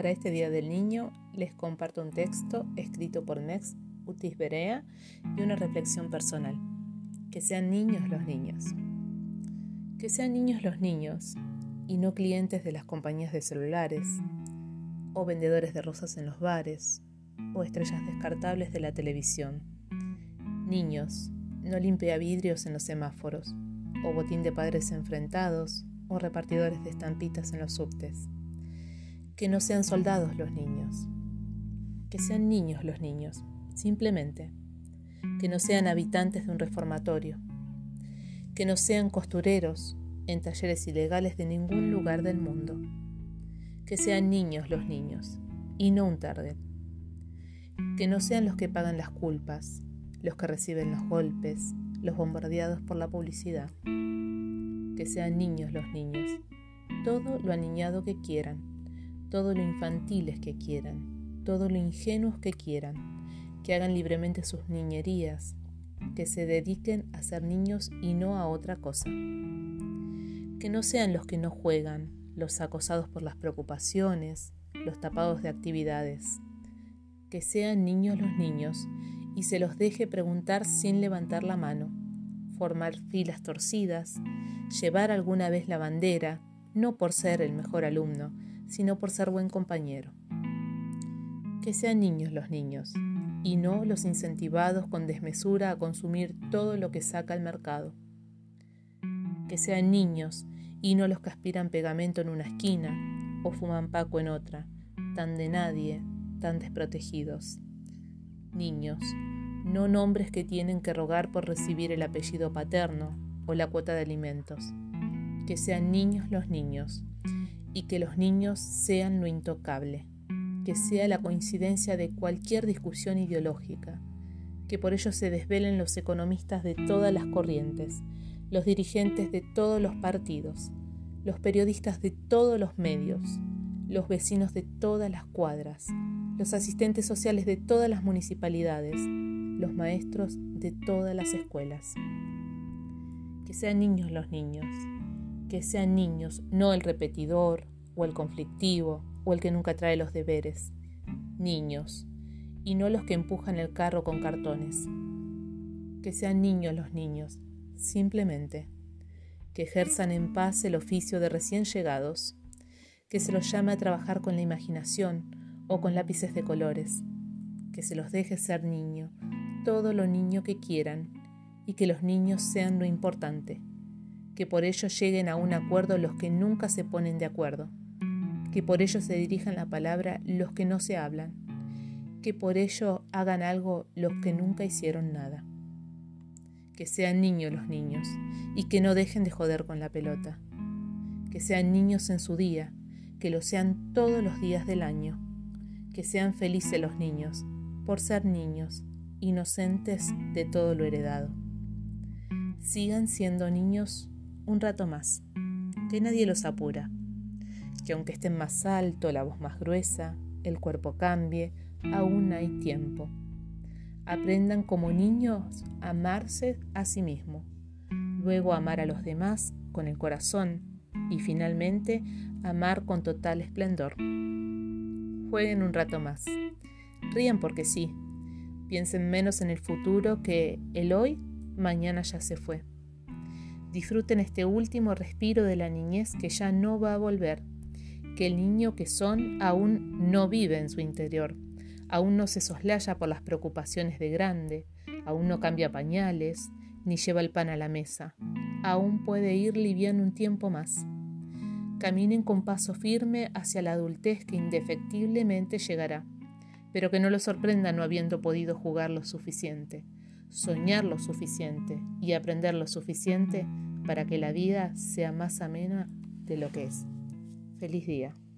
Para este Día del Niño les comparto un texto escrito por Nex Utis Berea y una reflexión personal. Que sean niños los niños. Que sean niños los niños y no clientes de las compañías de celulares, o vendedores de rosas en los bares, o estrellas descartables de la televisión. Niños, no limpiavidrios en los semáforos, o botín de padres enfrentados, o repartidores de estampitas en los subtes. Que no sean soldados los niños. Que sean niños los niños, simplemente. Que no sean habitantes de un reformatorio. Que no sean costureros en talleres ilegales de ningún lugar del mundo. Que sean niños los niños, y no un target. Que no sean los que pagan las culpas, los que reciben los golpes, los bombardeados por la publicidad. Que sean niños los niños, todo lo aniñado que quieran, todo lo infantiles que quieran, todo lo ingenuos que quieran, que hagan libremente sus niñerías, que se dediquen a ser niños y no a otra cosa. Que no sean los que no juegan, los acosados por las preocupaciones, los tapados de actividades. Que sean niños los niños y se los deje preguntar sin levantar la mano, formar filas torcidas, llevar alguna vez la bandera, no por ser el mejor alumno, sino por ser buen compañero. Que sean niños los niños, y no los incentivados con desmesura a consumir todo lo que saca el mercado. Que sean niños, y no los que aspiran pegamento en una esquina, o fuman paco en otra, tan de nadie, tan desprotegidos. Niños, no nombres que tienen que rogar por recibir el apellido paterno o la cuota de alimentos. Que sean niños los niños, y que los niños sean lo intocable, que sea la coincidencia de cualquier discusión ideológica, que por ello se desvelen los economistas de todas las corrientes, los dirigentes de todos los partidos, los periodistas de todos los medios, los vecinos de todas las cuadras, los asistentes sociales de todas las municipalidades, los maestros de todas las escuelas. Que sean niños los niños, que sean niños, no el repetidor, o el conflictivo, o el que nunca trae los deberes. Niños, y no los que empujan el carro con cartones. Que sean niños los niños, simplemente. Que ejerzan en paz el oficio de recién llegados. Que se los llame a trabajar con la imaginación o con lápices de colores. Que se los deje ser niño, todo lo niño que quieran, y que los niños sean lo importante. Que por ello lleguen a un acuerdo los que nunca se ponen de acuerdo. Que por ello se dirijan la palabra los que no se hablan. Que por ello hagan algo los que nunca hicieron nada. Que sean niños los niños y que no dejen de joder con la pelota. Que sean niños en su día, que lo sean todos los días del año. Que sean felices los niños, por ser niños, inocentes de todo lo heredado. Sigan siendo niños un rato más, que nadie los apura, que aunque estén más alto, la voz más gruesa, el cuerpo cambie, aún hay tiempo. Aprendan como niños a amarse a sí mismos, luego amar a los demás con el corazón y finalmente amar con total esplendor. Jueguen un rato más, rían porque sí, piensen menos en el futuro que el hoy, mañana ya se fue. Disfruten este último respiro de la niñez que ya no va a volver, que el niño que son aún no vive en su interior, aún no se soslaya por las preocupaciones de grande, aún no cambia pañales, ni lleva el pan a la mesa, aún puede ir liviano un tiempo más. Caminen con paso firme hacia la adultez que indefectiblemente llegará, pero que no los sorprenda no habiendo podido jugar lo suficiente, soñar lo suficiente y aprender lo suficiente para que la vida sea más amena de lo que es. Feliz día.